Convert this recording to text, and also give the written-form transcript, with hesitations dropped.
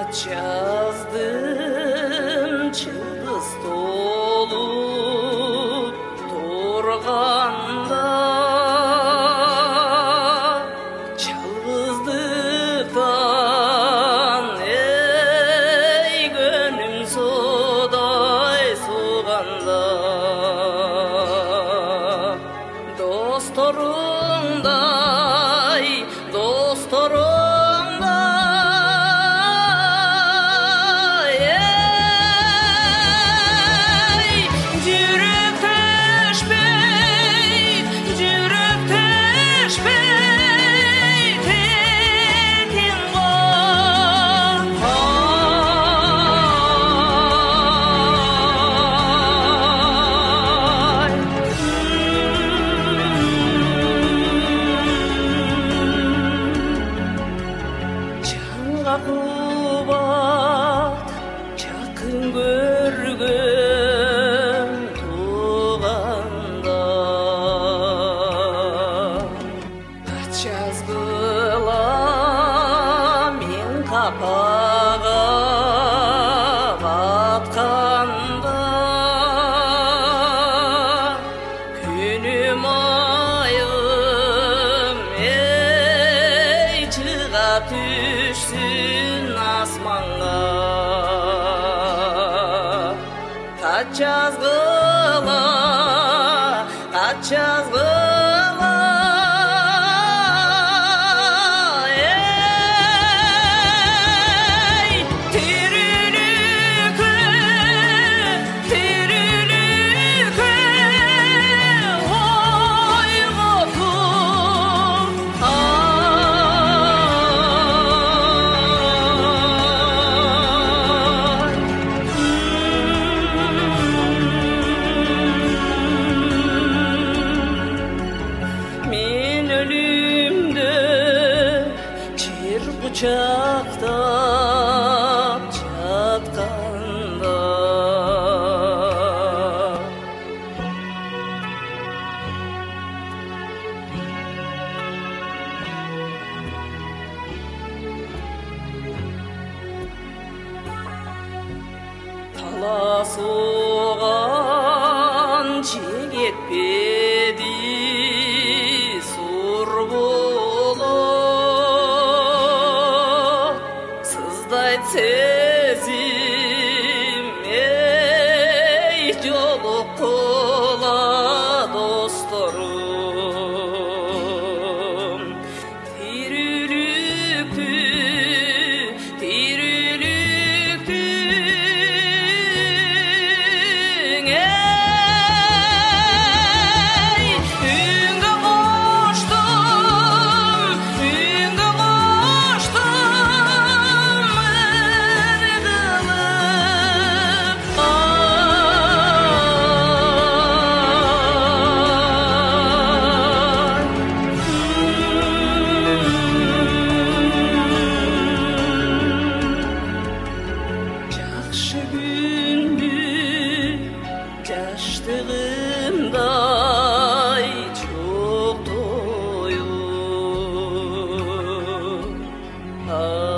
жаздым чылдыз толуп турганда жалгыздыктан эй көнүм суудай сууганда досторуңдай кубат жакын көргөн тууганда жазгыла мен капага батканда күнүм айым эй чыга түшсүн асманга кат жазгыла эй тирүүлүккө мен ölүмдө жер кучактап жатканда таласууган жегетпеди сур болот сыздайт сезим эй жолуккула досторум жакшы күндү жаштыгымдай чоктоюп